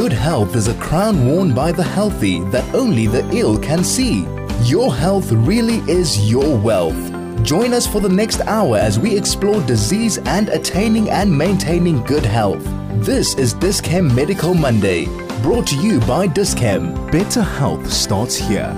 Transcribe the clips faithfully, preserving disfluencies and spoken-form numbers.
Good health is a crown worn by the healthy that only the ill can see. Your health really is your wealth. Join us for the next hour as we explore disease and attaining and maintaining good health. This is Dis-Chem Medical Monday, brought to you by Dis-Chem. Better health starts here.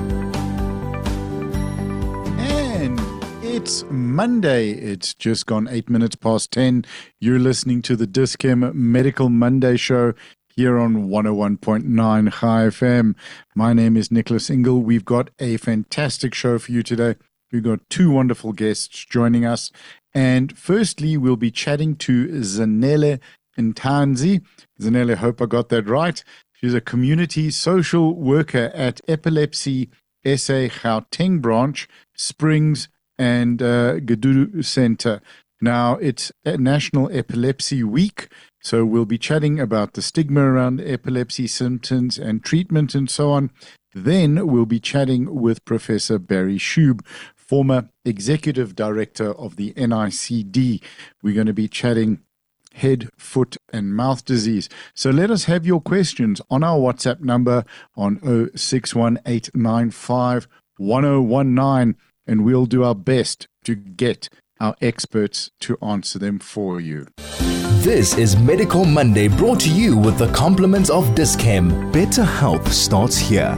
And it's Monday. It's just gone eight minutes past ten. You're listening to the Dis-Chem Medical Monday show here on one oh one point nine Chai F M. My name is Nicholas Ingle. We've got a fantastic show for you today. We've got two wonderful guests joining us. And firstly, we'll be chatting to Zanele Ntanzi. Zanele, hope I got that right. She's a community social worker at Epilepsy S A Gauteng branch, Springs and uh, Gedudu Center. Now, it's National Epilepsy Week, so we'll be chatting about the stigma around epilepsy symptoms and treatment and so on. Then we'll be chatting with Professor Barry Shube, former Executive Director of the N I C D. We're going to be chatting head, foot, and mouth disease. So let us have your questions on our WhatsApp number on zero six one eight nine five one zero one nine, and we'll do our best to get our experts to answer them for you. This is Medical Monday, brought to you with the compliments of Dis-Chem. Better health starts here.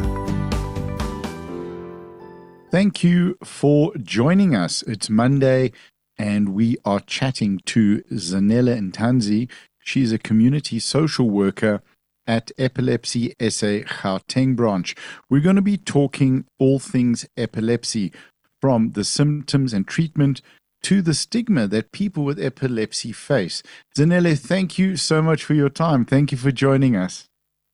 Thank you for joining us. It's Monday, and we are chatting to Zanele Ntanzi. She's a community social worker at Epilepsy S A Gauteng branch. We're going to be talking all things epilepsy, from the symptoms and treatment to the stigma that people with epilepsy face. Zanele, thank you so much for your time. Thank you for joining us.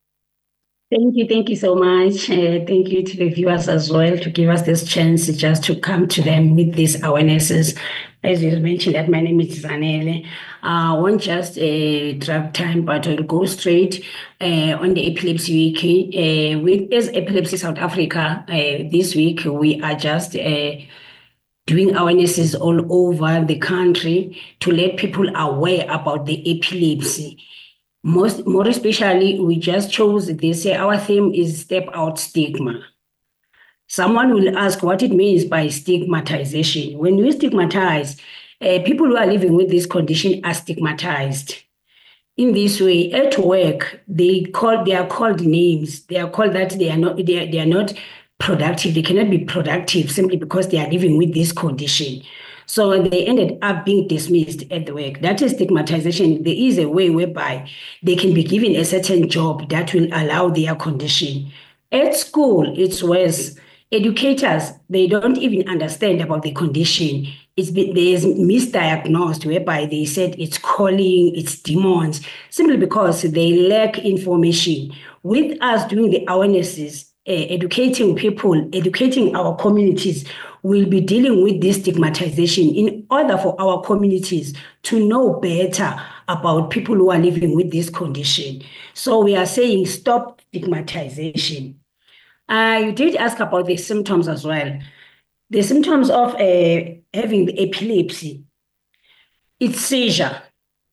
Thank you. Thank you so much. Uh, thank you to the viewers as well to give us this chance just to come to them with these awarenesses. As you mentioned, that my name is Zanele. I uh, won't just uh, drag time, but I'll go straight uh, on the Epilepsy Week. Uh, with as Epilepsy South Africa, uh, this week we are just uh, doing awarenesses all over the country to let people aware about the epilepsy. Most, more especially, we just chose this year. Our theme is Step Out Stigma. Someone will ask what it means by stigmatization. When we stigmatize, uh, people who are living with this condition are stigmatized. In this way, at work, they call they are called names. They are called that they are not they are, they are not productive. They cannot be productive simply because they are living with this condition. So they ended up being dismissed at the work. That is stigmatization. There is a way whereby they can be given a certain job that will allow their condition. At school, it's worse. Educators, they don't even understand about the condition. It's been, there's misdiagnosed whereby they said it's calling, it's demons, simply because they lack information. With us doing the awarenesses, uh, educating people, educating our communities, we'll be dealing with this stigmatization in order for our communities to know better about people who are living with this condition. So we are saying stop stigmatization. Uh, you did ask about the symptoms as well. The symptoms of uh, having the epilepsy, it's seizure.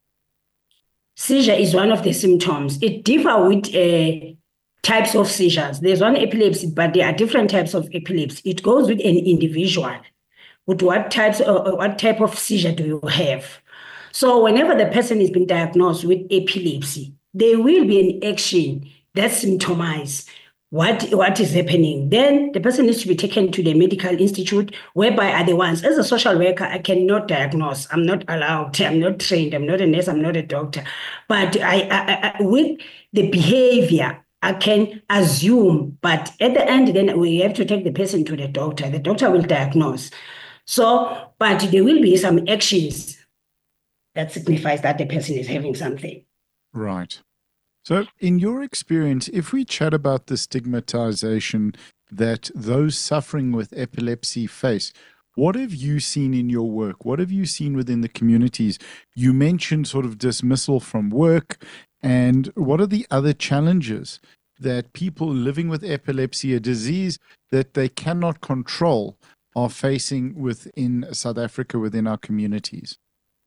Seizure is one of the symptoms. It differs with uh, types of seizures. There's one epilepsy, but there are different types of epilepsy. It goes with an individual. With what types or what type of seizure do you have? So whenever the person is being diagnosed with epilepsy, there will be an action that symptomizes what, what is happening. Then the person needs to be taken to the medical institute, whereby are the ones, as a social worker, I cannot diagnose. I'm not allowed. I'm not trained. I'm not a nurse. I'm not a doctor. But I, I, I with the behavior, I can assume, but at the end, then we have to take the person to the doctor. The doctor will diagnose. So, but there will be some actions that signifies that the person is having something. Right. So in your experience, if we chat about the stigmatization that those suffering with epilepsy face, what have you seen in your work? What have you seen within the communities? You mentioned sort of dismissal from work, and what are the other challenges that people living with epilepsy, a disease that they cannot control, are facing within South Africa, within our communities?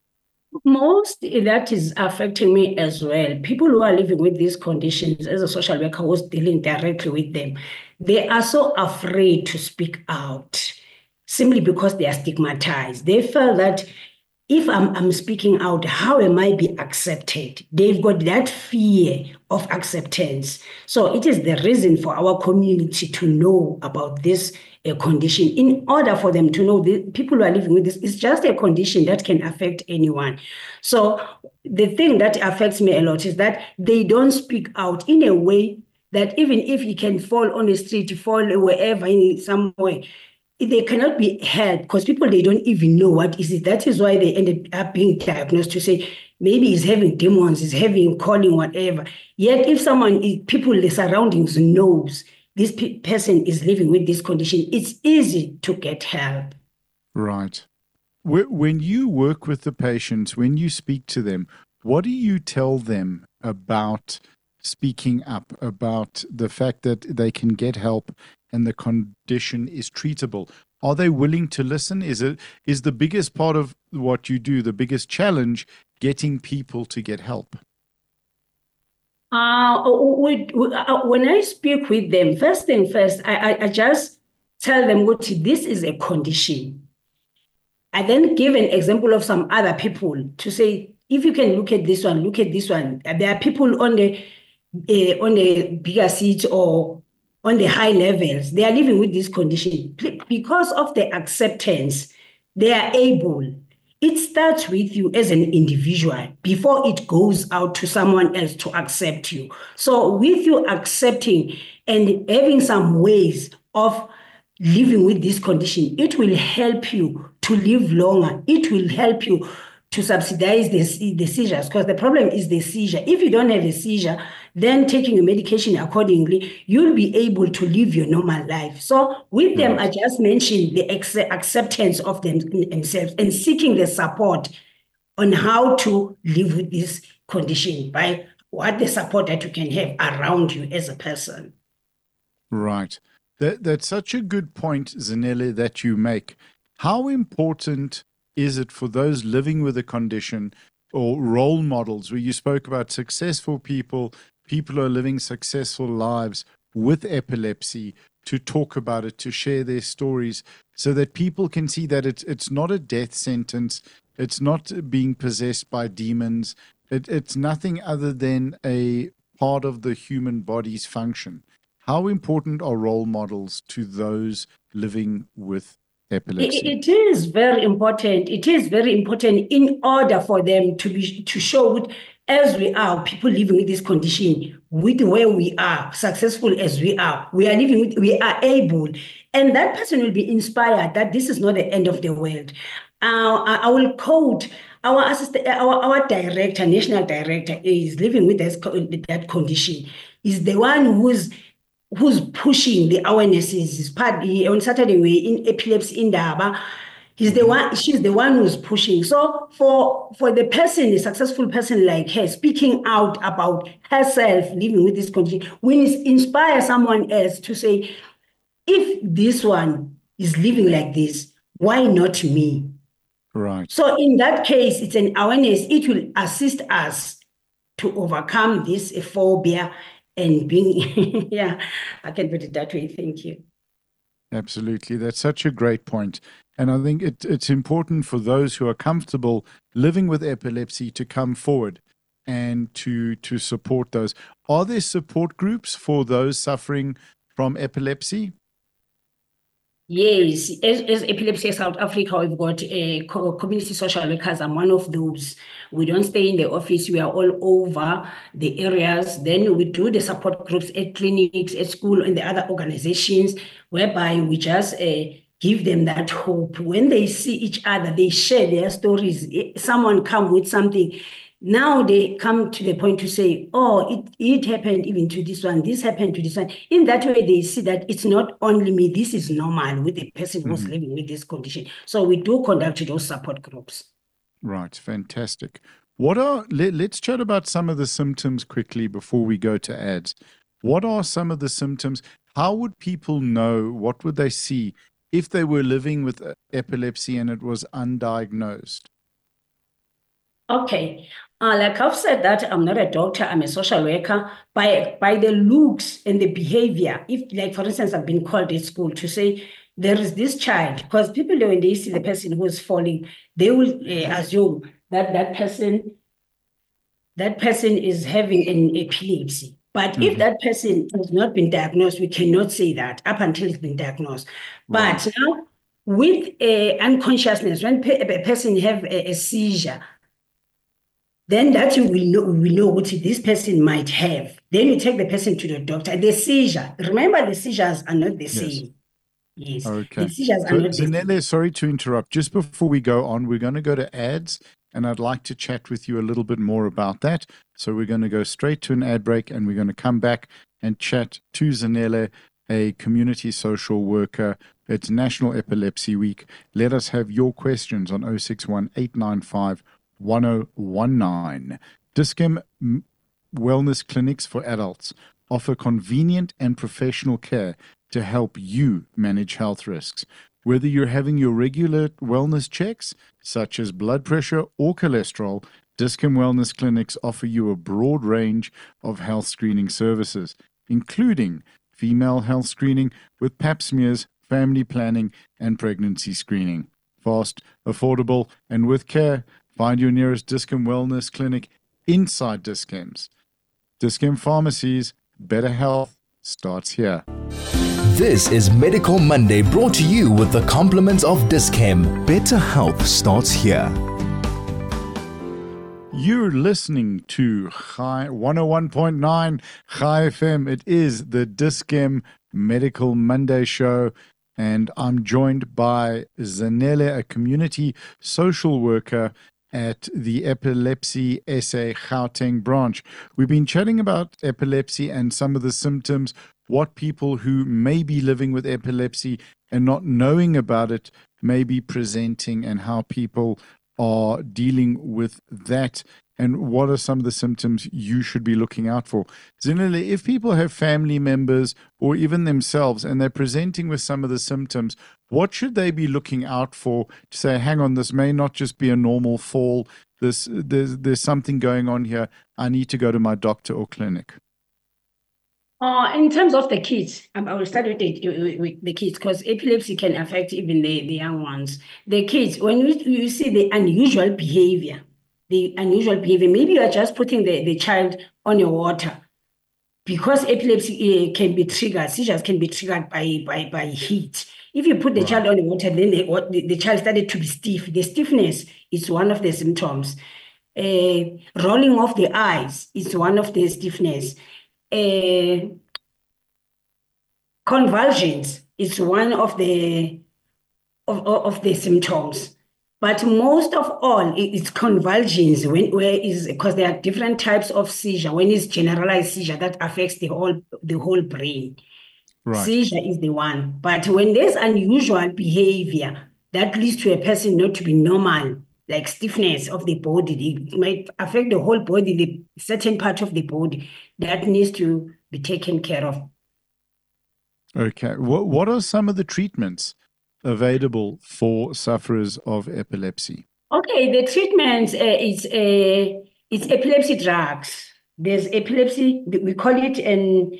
Most that is affecting me as well. People who are living with these conditions, as a social worker who's dealing directly with them, they are so afraid to speak out simply because they are stigmatized. They feel that if I'm, I'm speaking out, how am I be accepted? They've got that fear of acceptance. So it is the reason for our community to know about this uh, condition. In order for them to know, the people who are living with this, it's just a condition that can affect anyone. So the thing that affects me a lot is that they don't speak out in a way that even if you can fall on the street, fall wherever in some way, they cannot be helped because people, they don't even know what is it. That is why they ended up being diagnosed to say maybe he's having demons, he's having calling, whatever. Yet if someone, people, the surroundings knows this pe- person is living with this condition, it's easy to get help. Right. When you work with the patients, when you speak to them, what do you tell them about speaking up, about the fact that they can get help and the condition is treatable? Are they willing to listen? Is it is the biggest part of what you do, the biggest challenge, getting people to get help? Uh, we, we, uh, when I speak with them, first thing first, I, I, I just tell them what this is a condition. I then give an example of some other people to say, if you can look at this one, look at this one. There are people on the uh, on the bigger seats or on the high levels. They are living with this condition. Because of the acceptance, they are able. It starts with you as an individual before it goes out to someone else to accept you. So with you accepting and having some ways of living with this condition, it will help you to live longer. It will help you to subsidize the, the seizures, because the problem is the seizure. If you don't have a seizure, then taking your medication accordingly, you'll be able to live your normal life. So with them, I just mentioned the ex- acceptance of them, themselves and seeking the support on how to live with this condition by what the support that you can have around you as a person. Right. That, that's such a good point, Zanele, that you make. How important is it for those living with a condition or role models, where you spoke about successful people, people who are living successful lives with epilepsy, to talk about it, to share their stories, so that people can see that it's, it's not a death sentence, it's not being possessed by demons, it, it's nothing other than a part of the human body's function. How important are role models to those living with epilepsy? It, it is very important. It is very important in order for them to be to show what, as we are, people living with this condition, with where we are, successful as we are, we are living with, we are able, and that person will be inspired that this is not the end of the world. Uh, I, I will quote our assistant, our, our director, national director, is living with this, that condition. Is the one who's who's pushing the awarenesses. Is part on Saturday we in epilepsy in Daba. He's the one, she's the one who's pushing. So for for the person, a successful person like her, speaking out about herself living with this condition, will inspire someone else to say, if this one is living like this, why not me? Right. So in that case, it's an awareness. It will assist us to overcome this phobia and being, yeah, I can put it that way. Thank you. Absolutely. That's such a great point. And I think it, it's important for those who are comfortable living with epilepsy to come forward and to, to support those. Are there support groups for those suffering from epilepsy? Yes, as, as Epilepsy South Africa, we've got a community social workers. I'm one of those. We don't stay in the office. We are all over the areas. Then we do the support groups at clinics, at school, and the other organizations, whereby we just uh, give them that hope. When they see each other, they share their stories. Someone come with something. Now they come to the point to say, oh, it, it happened even to this one, this happened to this one. In that way, they see that it's not only me, this is normal with the person who's mm-hmm. living with this condition. So we do conduct those support groups. Right, fantastic. What are, let, let's chat about some of the symptoms quickly before we go to ads. What are some of the symptoms? How would people know, what would they see if they were living with epilepsy and it was undiagnosed? Okay. Uh, like I've said that I'm not a doctor, I'm a social worker. By by the looks and the behavior, if like for instance, I've been called at school to say there is this child, because people when they see the person who is falling, they will uh, assume that that person that person is having an epilepsy. But mm-hmm. if that person has not been diagnosed, we cannot say that up until it's been diagnosed. Right. But now with uh, unconsciousness, when a person have a, a seizure, then that you will know, we know what this person might have. Then you take the person to the doctor. The seizure, remember the seizures are not the yes. same. Yes. Okay. The seizures so, are not Zanele, the same. Sorry to interrupt. Just before we go on, we're going to go to ads, and I'd like to chat with you a little bit more about that. So we're going to go straight to an ad break, and we're going to come back and chat to Zanele, a community social worker. It's National Epilepsy Week. Let us have your questions on zero six one, eight nine five, one zero one nine. Dis-Chem Wellness Clinics for Adults offer convenient and professional care to help you manage health risks. Whether you're having your regular wellness checks, such as blood pressure or cholesterol, Dis-Chem Wellness Clinics offer you a broad range of health screening services, including female health screening with pap smears, family planning, and pregnancy screening. Fast, affordable, and with care. Find your nearest Dis-Chem Wellness Clinic inside Dis-Chem's. Dis-Chem Pharmacies, better health starts here. This is Medical Monday, brought to you with the compliments of Dis-Chem. Better health starts here. You're listening to Chai one oh one point nine Chai F M. It is the Dis-Chem Medical Monday show, and I'm joined by Zanele, a community social worker at the Epilepsy S A Gauteng branch. We've been chatting about epilepsy and some of the symptoms, what people who may be living with epilepsy and not knowing about it may be presenting, and how people are dealing with that, and what are some of the symptoms you should be looking out for. Zanele, if people have family members or even themselves and they're presenting with some of the symptoms, what should they be looking out for to say, hang on, this may not just be a normal fall, this there's, there's something going on here, I need to go to my doctor or clinic? Uh, in terms of the kids, um, I will start with the, with the kids, because epilepsy can affect even the, the young ones. The kids, when you, you see the unusual behavior, the unusual behavior, maybe you are just putting the, the child on your water, because epilepsy uh, can be triggered, seizures can be triggered by, by, by heat. If you put the right. child on the water, then the, the, the child started to be stiff. The stiffness is one of the symptoms. Uh, rolling off the eyes is one of the stiffness. Uh, convulsions is one of the of, of the symptoms, but most of all it's convulsions when where is because there are different types of seizure. When it's generalized seizure that affects the whole the whole brain, right. Seizure is the one. But when there's unusual behavior that leads to a person not to be normal, like stiffness of the body, it might affect the whole body, the certain part of the body that needs to be taken care of. Okay. What, what are some of the treatments available for sufferers of epilepsy? Okay, the treatment uh, is uh, it's epilepsy drugs. There's epilepsy, we call it an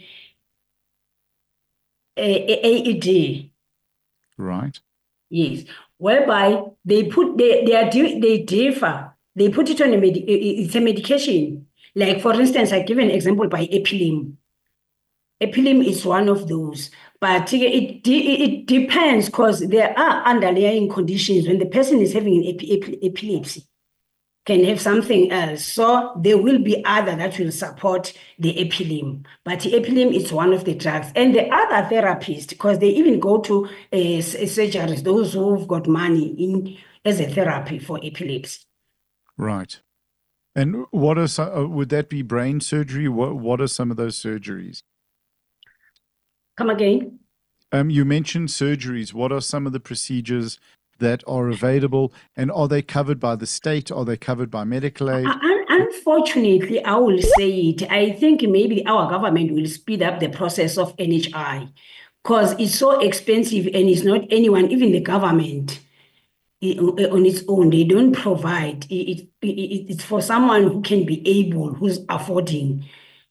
A E D. Right. Yes. Whereby they put they they are they differ. They put it on a med, it's a medication. Like for instance, I give an example by Epilim. Epilim is one of those, but it it depends, because there are underlying conditions when the person is having an epi, epi, epilepsy, can have something else. So there will be other that will support the Epilim, but the Epilim is one of the drugs. And the other therapists, because they even go to uh, surgeries, those who've got money in as a therapy for epilepsy. Right. And what are some, would that be brain surgery? What what are some of those surgeries? Come again? Um, you mentioned surgeries. What are some of the procedures that are available, and are they covered by the state? Are they covered by medical aid? Unfortunately, I will say it. I think maybe our government will speed up the process of N H I, because it's so expensive and it's not anyone, even the government, on its own. They don't provide. It, it, it, it's for someone who can be able, who's affording.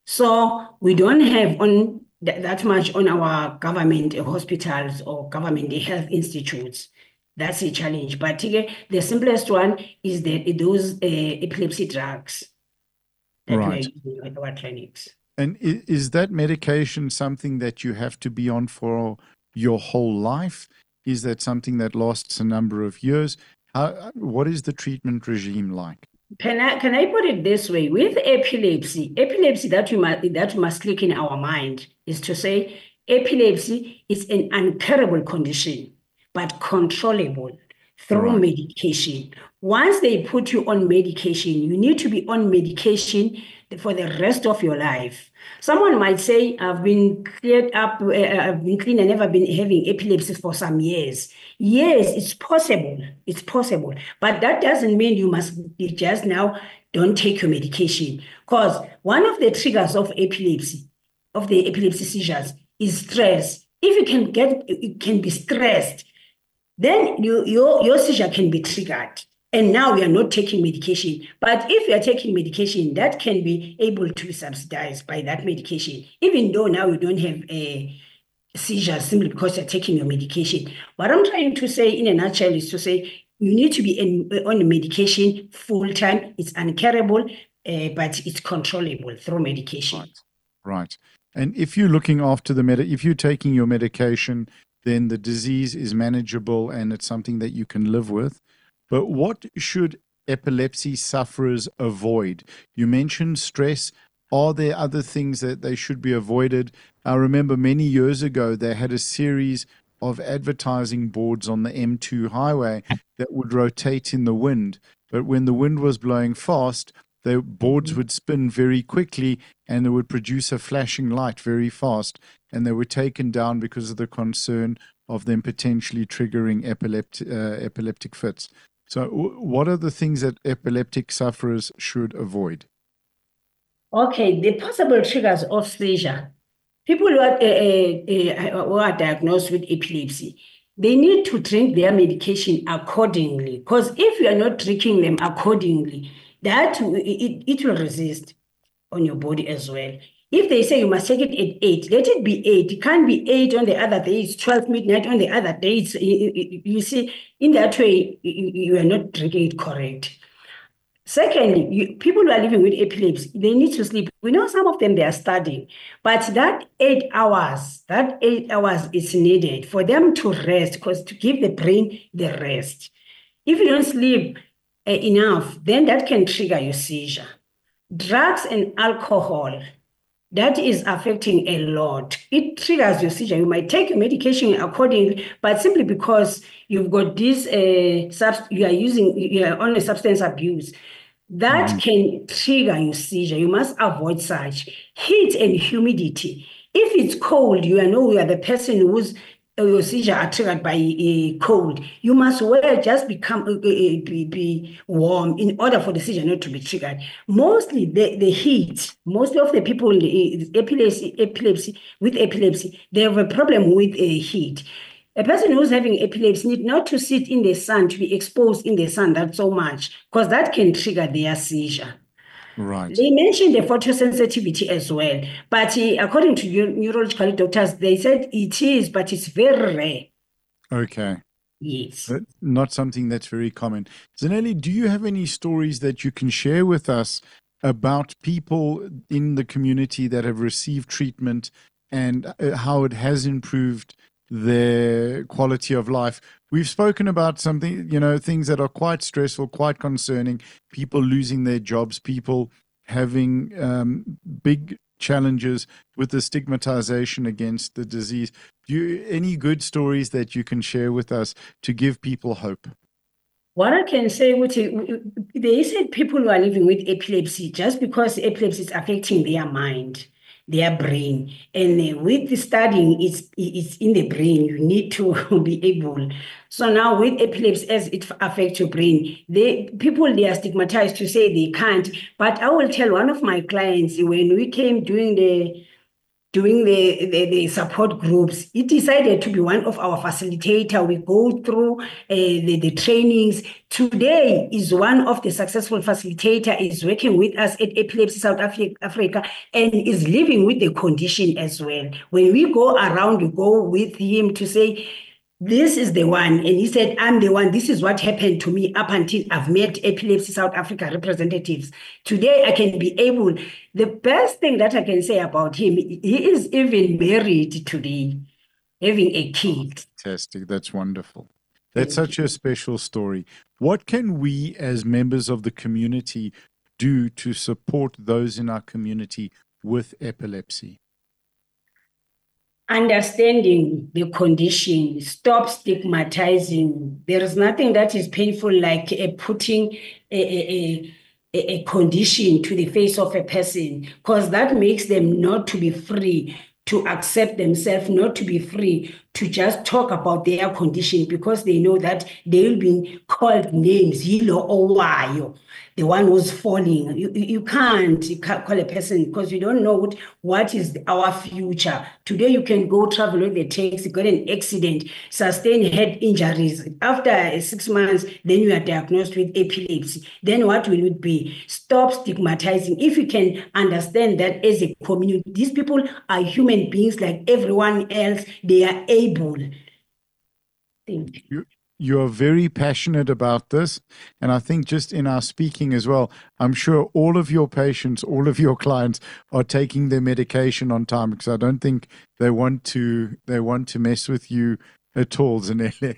So we don't have on th- that much on our government hospitals or government health institutes. That's a challenge. But uh, the simplest one is that those uh, epilepsy drugs that we are Right. using at our clinics. And i- is that medication something that you have to be on for your whole life? Is that something that lasts a number of years? How, what is the treatment regime like? Can I can I put it this way? With epilepsy, epilepsy that we must that we must click in our mind is to say epilepsy is an incurable condition, but controllable through Right. medication. Once they put you on medication, you need to be on medication for the rest of your life. Someone might say, I've been cleared up, uh, I've been clean, and never been having epilepsy for some years. Yes, it's possible. It's possible. But that doesn't mean you must be just now don't take your medication. Because one of the triggers of epilepsy, of the epilepsy seizures, is stress. If you can get, you can be stressed, then you, your, your seizure can be triggered. And now we are not taking medication. But if you are taking medication, that can be able to be subsidized by that medication, even though now you don't have a seizure simply because you're taking your medication. What I'm trying to say in a nutshell is to say you need to be in, on the medication full time. It's uncurable, uh, but it's controllable through medication. Right. Right. And if you're looking after the med, if you're taking your medication, then the disease is manageable and it's something that you can live with. But what should epilepsy sufferers avoid? You mentioned stress. Are there other things that they should be avoided? I remember many years ago, they had a series of advertising boards on the M two highway that would rotate in the wind. But when the wind was blowing fast, the boards would spin very quickly and they would produce a flashing light very fast. And they were taken down because of the concern of them potentially triggering epilept- uh, epileptic fits. So w- what are the things that epileptic sufferers should avoid? Okay, the possible triggers of seizure. People who are, uh, uh, uh, who are diagnosed with epilepsy, they need to drink their medication accordingly. Because if you are not drinking them accordingly, that it, it will resist on your body as well. If they say you must take it at eight, let it be eight. It can't be eight on the other day, it's twelve midnight on the other day. It's, you, you see, in that way, you, you are not drinking it correct. Secondly, you, people who are living with epilepsy, they need to sleep. We know some of them, they are studying, but that eight hours, that eight hours is needed for them to rest, because to give the brain the rest. If you don't sleep uh, enough, then that can trigger your seizure. Drugs and alcohol, that is affecting a lot. It triggers your seizure. You might take your medication accordingly, but simply because you've got this, uh, subst- you are using, you are on a substance abuse, that Mhm. can trigger your seizure. You must avoid such. Heat and humidity. If it's cold, you know you are the person who's uh, your seizure are triggered by a cold. You must wear just become uh, uh, be, be warm in order for the seizure not to be triggered. Mostly the, the heat. Most of the people uh, epilepsy, epilepsy with epilepsy, they have a problem with uh, heat. A person who's having epilepsy need not to sit in the sun, to be exposed in the sun that so much, because that can trigger their seizure. Right. They mentioned the photosensitivity as well, but uh, according to neu- neurological doctors, they said it is, but it's very rare. Okay. Yes. But not something that's very common. Zanelli, do you have any stories that you can share with us about people in the community that have received treatment and uh, how it has improved their quality of life? We've spoken about something, you know, things that are quite stressful, quite concerning, people losing their jobs, people having um, big challenges with the stigmatization against the disease. Do you, any good stories that you can share with us to give people hope? What I can say, with it, they said people who are living with epilepsy, just because epilepsy is affecting their mind, their brain, and uh, with the studying, it's it's in the brain. You need to be able. So now with epilepsy, as it affects your brain, they people they are stigmatized to say they can't. But I will tell one of my clients when we came doing the doing the, the, the support groups, he decided to be one of our facilitator. We go through uh, the, the trainings. Today is one of the successful facilitator, is working with us at Epilepsy South Africa and is living with the condition as well. When we go around, we go with him to say, this is the one. And he said, I'm the one. This is what happened to me up until I've met Epilepsy South Africa representatives. Today, I can be able, the best thing that I can say about him, he is even married today, having a kid. Fantastic. That's wonderful. That's such a special story. What can we as members of the community do to support those in our community with epilepsy? Understanding the condition, stop stigmatizing. There is nothing that is painful like uh, putting a, a, a, a condition to the face of a person, because that makes them not to be free to accept themselves, not to be free to just talk about their condition, because they know that they will be called names, Hilo or Wayo, the one who's falling. You, you can't call a person because you don't know what, what is our future. Today you can go travel with the taxi, got an accident, sustain head injuries. After six months, then you are diagnosed with epilepsy. Then what will it be? Stop stigmatizing. If you can understand that as a community, these people are human beings like everyone else. They are able. Thank you. You are very passionate about this. And I think just in our speaking as well, I'm sure all of your patients, all of your clients are taking their medication on time, because I don't think they want to, they want to mess with you at all, Zanele.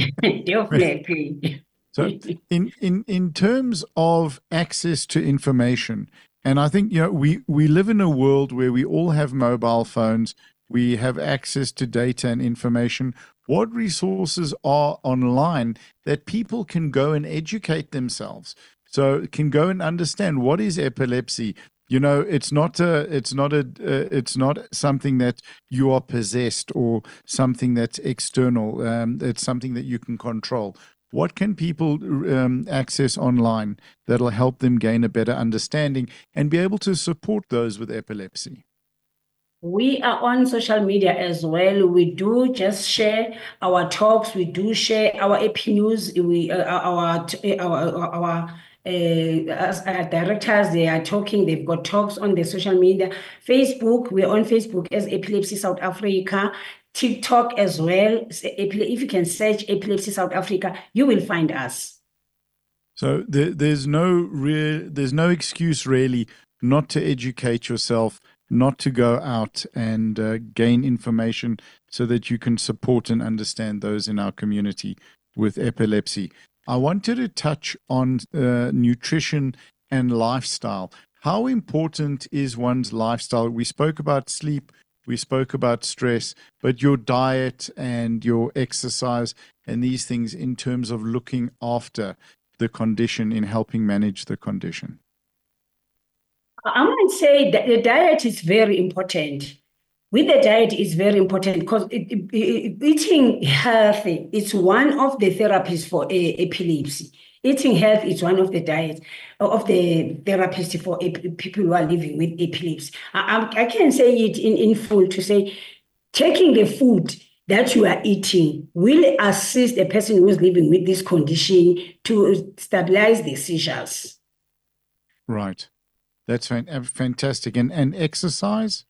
Definitely. So in, in, in terms of access to information, and I think, you know, we, we live in a world where we all have mobile phones, we have access to data and information. What resources are online that people can go and educate themselves? So can go and understand what is epilepsy. You know, it's not a, it's not a, uh, it's not something that you are possessed or something that's external. Um, it's something that you can control. What can people um, access online that'll help them gain a better understanding and be able to support those with epilepsy? We are on social media as well. We do just share our talks. We do share our A P news. We uh, our our our uh, as our directors, they are talking. They've got talks on the social media. Facebook, we're on Facebook as Epilepsy South Africa. TikTok as well. If you can search Epilepsy South Africa, you will find us. So there, there's no real, there's no excuse really not to educate yourself, not to go out and uh, gain information so that you can support and understand those in our community with epilepsy. I wanted to touch on uh, nutrition and lifestyle. How important is one's lifestyle? We spoke about sleep, we spoke about stress, but your diet and your exercise and these things in terms of looking after the condition, in helping manage the condition. I might say that the diet is very important. With the diet is very important because it, it, it, eating healthy is one of the therapies for a, epilepsy. Eating health is one of the diets of the therapies for ep- people who are living with epilepsy. I, I, I can say it in, in full to say, taking the food that you are eating will assist a person who is living with this condition to stabilize the seizures. Right. That's fantastic. And, and exercise?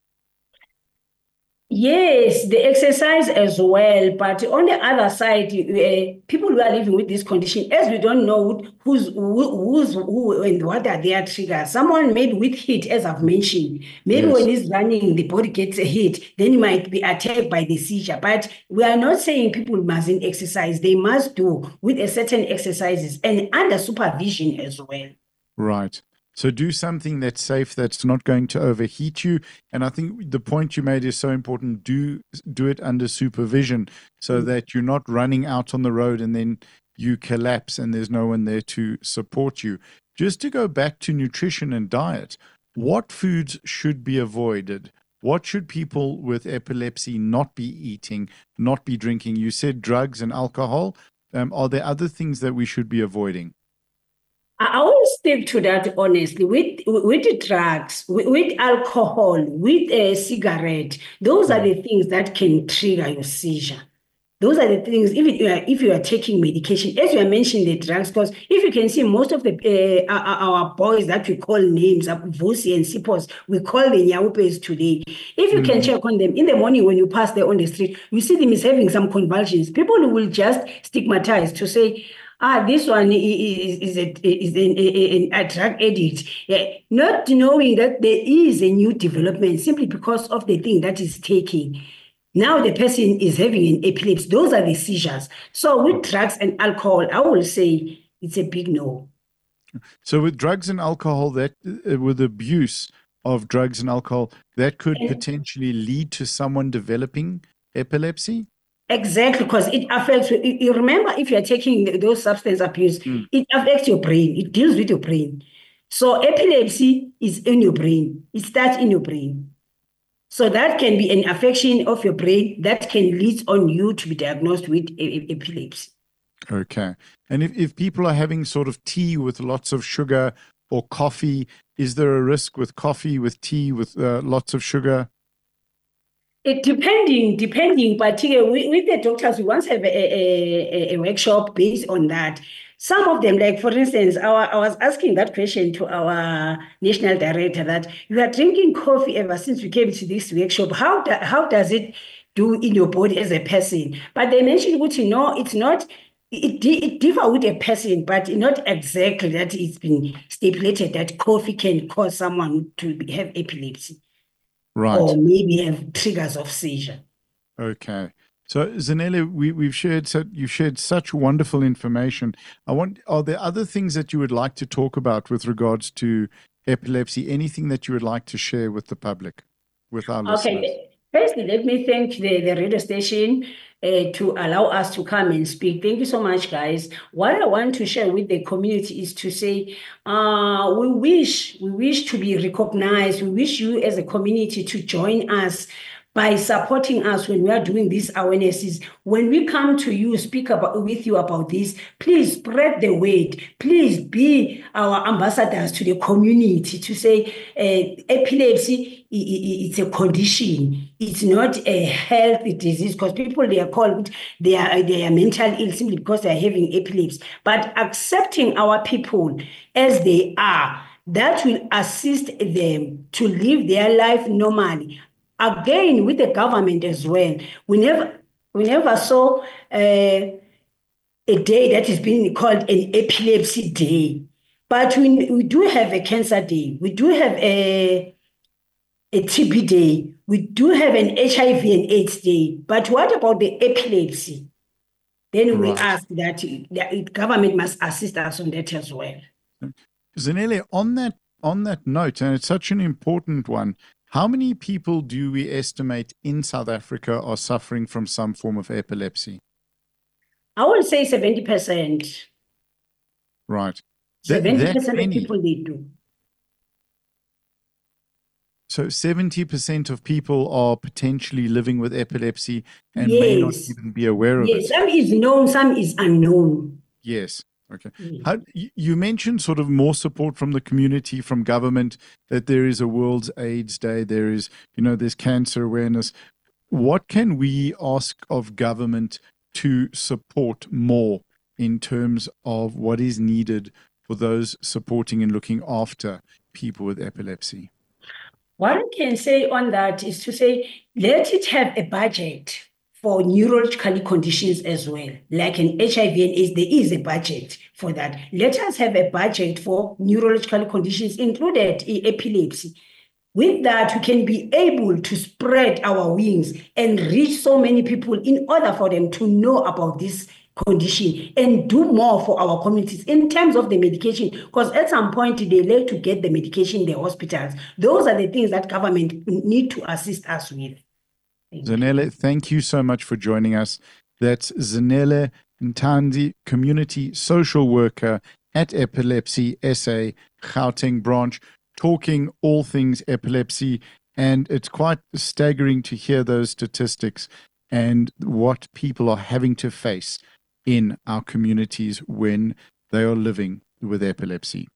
Yes, the exercise as well. But on the other side, uh, people who are living with this condition, as we don't know who's who, who's who and what are their triggers. Someone maybe with heat, as I've mentioned, maybe yes. When he's running, the body gets a heat, then he might be attacked by the seizure. But we are not saying people mustn't exercise. They must do with a certain exercises and under supervision as well. Right. So do something that's safe, that's not going to overheat you. And I think the point you made is so important. Do do it under supervision so mm-hmm. that you're not running out on the road and then you collapse and there's no one there to support you. Just to go back to nutrition and diet, what foods should be avoided? What should people with epilepsy not be eating, not be drinking? You said drugs and alcohol. Um, are there other things that we should be avoiding? I will stick to that honestly. With with the drugs, with, with alcohol, with a cigarette, those are Mm. the things that can trigger your seizure. Those are the things. If you are if you are taking medication, as you are mentioning the drugs, because if you can see most of the uh, our, our boys that we call names, uh, Vusi and Sipos, we call the Nyaupes today. If you can Mm. check on them in the morning when you pass there on the street, you see them is having some convulsions. People will just stigmatize to say, ah, this one is, is, a, is an, a, a drug addict. Yeah. Not knowing that there is a new development simply because of the thing that is taking. Now the person is having an epilepsy. Those are the seizures. So with drugs and alcohol, I will say it's a big no. So with drugs and alcohol, that uh, with abuse of drugs and alcohol, that could And potentially lead to someone developing epilepsy. exactly, because it affects you. You remember, if you're taking those substance abuse, Mm. it affects your brain. It deals with your brain. So epilepsy is in your brain. It starts in your brain. So that can be an affection of your brain that can lead on you to be diagnosed with e- e- epilepsy. Okay. And if, if people are having sort of tea with lots of sugar or coffee, is there a risk with coffee, with tea, with uh, lots of sugar? It depending, depending, particularly with, with the doctors, we once have a, a, a workshop based on that. Some of them, like for instance, our, I was asking that question to our national director that you are drinking coffee ever since we came to this workshop. How, do, how does it do in your body as a person? But they mentioned, which you know, it's not, it, it differ with a person, but not exactly that it's been stipulated that coffee can cause someone to have epilepsy Right. or maybe have triggers of seizure. Okay. So Zanele, we, we've shared so you've shared such wonderful information. I want are there other things that you would like to talk about with regards to epilepsy? Anything that you would like to share with the public, with our listeners? Okay, firstly, let me thank the, the radio station uh, to allow us to come and speak. Thank you so much, guys. What I want to share with the community is to say, uh, we wish, we wish to be recognized. We wish you as a community to join us by supporting us when we are doing these awarenesses. When we come to you, speak about with you about this, please spread the word. Please be our ambassadors to the community to say uh, epilepsy, it's a condition. It's not a health disease because people, they are called, they are, they are mental ill simply because they are having epilepsy. But accepting our people as they are, that will assist them to live their life normally. Again, with the government as well, we never, we never saw uh, a day that is being called an epilepsy day. But we, we do have a cancer day. We do have a, a T B day. We do have an H I V and AIDS day. But what about the epilepsy? Then we Right. ask that the government must assist us on that as well. Zanele, on that on that note, and it's such an important one, how many people do we estimate in South Africa are suffering from some form of epilepsy? I would say seventy percent. Right. That, seventy that percent of many. people they do. So seventy percent of people are potentially living with epilepsy and may not Yes. even be aware of Yes, it. some is known, some is unknown. Yes. Okay. Mm. How, you you mentioned sort of more support from the community, from government, that there is a World's AIDS Day, there is, you know, there's cancer awareness. What can we ask of government to support more in terms of what is needed for those supporting and looking after people with epilepsy? What I can say on that is to say, let it have a budget for neurological conditions as well, like an H I V and AIDS, there is a budget for that. Let us have a budget for neurological conditions, included epilepsy. With that, we can be able to spread our wings and reach so many people in order for them to know about this condition and do more for our communities in terms of the medication, because at some point they like to get the medication in the hospitals. Those are the things that government need to assist us with. Thank you. Zanele, thank you so much for joining us. That's Zanele Ntanzi, community social worker at Epilepsy S A Gauteng branch, talking all things epilepsy. And it's quite staggering to hear those statistics and what people are having to face in our communities when they are living with epilepsy.